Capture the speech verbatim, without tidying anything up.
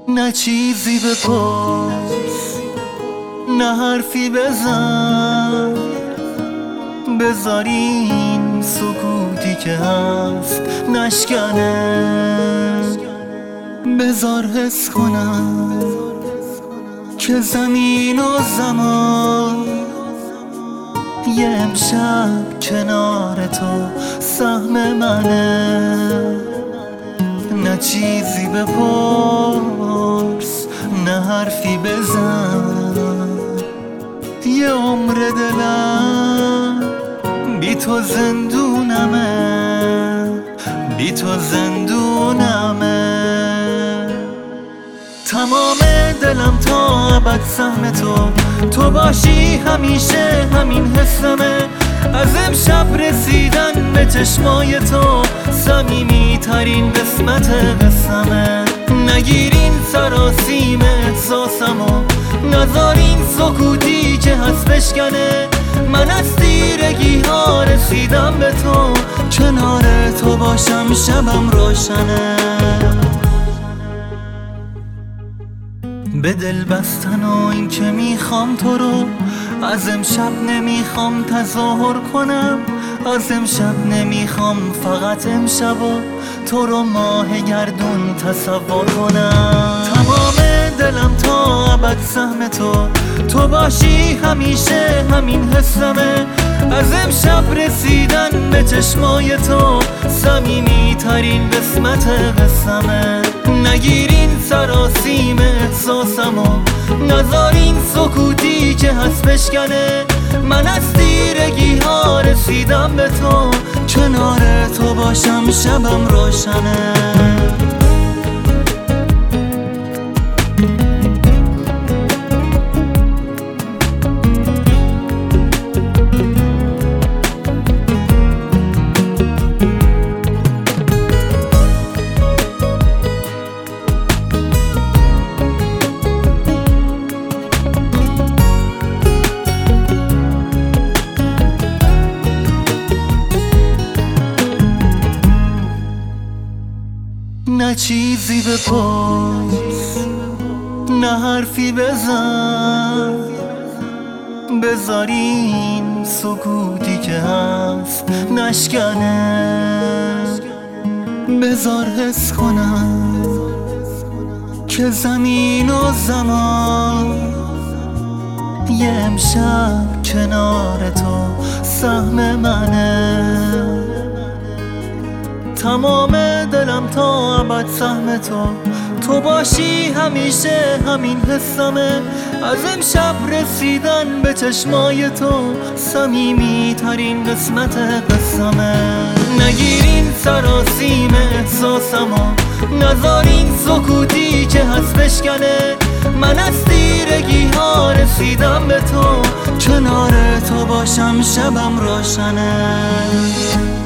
نه چیزی بپرس، نه حرفی بزن، بذار این سکوتی که هست نشکنه، بذار حس کنم که زمین و زمان یه امشب کنار تو سهم منه. نه چیزی بپرس، نه حرفی بزن، یه عمر دلم بی تو زندونمه، بی تو زندونمه. تمام دلم تا ابد سهم تو، تو باشی همیشه همین حسمه. از امشب رسیدن به چشمای تو صمیمی ترین قسمت قسمه. نگیرین سراسیم احساسمو، نذارین سکوتی که هست بشکنه. من از تیرگی ها رسیدم به تو، کنار تو باشم شبم روشنه. به دل بستن و این که میخوام تو رو، از امشب نمیخوام تظاهر کنم، از امشب نمیخوام فقط امشب و تو رو ماه گردون تصور کنم. تمام دلم تا ابد سهم تو، تو باشی همیشه همین حسمه. از امشب رسیدن به چشمای تو صمیمی ترین قسمت قسمه. نگیرین سراسیم احساسمو، نذارین سکوتی که هست بشکنه. من از تیرگی ها رسیدم به تو، کنار تو باشم شبم روشنه. نه چیزی بپرس، نه حرفی بزن، بذار این سکوتی که هست نشکنه. بذار حس کنم که زمین و زمان یه امشب کنار تو سهم منه. تمام دلم تا ابد سهم تو، تو باشی همیشه همین حسمه. از امشب رسیدن به چشمای تو صمیمی ترین قسمت قسمه. نگیرین سراسیم احساسمو، نذارین سکوتی که هست بشکنه. من از تیرگی ها رسیدم به تو، کنار تو باشم شبم روشنه.